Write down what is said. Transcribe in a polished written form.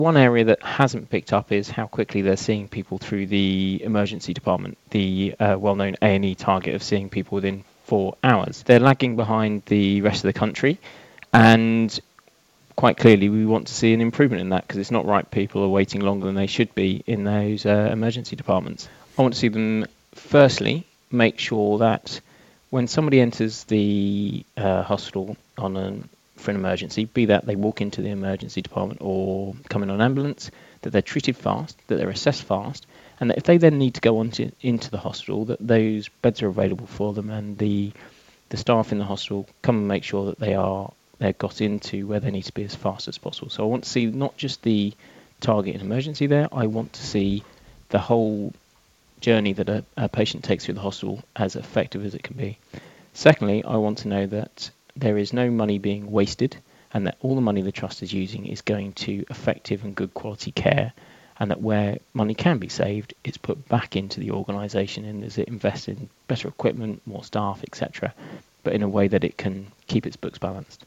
One area that hasn't picked up is how quickly they're seeing people through the emergency department, the well-known A&E target of seeing people within 4 hours. They're lagging behind the rest of the country, and quite clearly we want to see an improvement in that, because it's not right people are waiting longer than they should be in those emergency departments. I want to see them, firstly, make sure that when somebody enters the hospital for an emergency, be that they walk into the emergency department or come in on an ambulance, that they're treated fast, that they're assessed fast, and that if they then need to go into the hospital, that those beds are available for them, and the staff in the hospital come and make sure that they're got into where they need to be as fast as possible. So I want to see not just the target and emergency there, I want to see the whole journey that a patient takes through the hospital as effective as it can be. Secondly, I want to know that there is no money being wasted, and that all the money the trust is using is going to effective and good quality care, and that where money can be saved, it's put back into the organisation and is it invested in better equipment, more staff, etc., but in a way that it can keep its books balanced.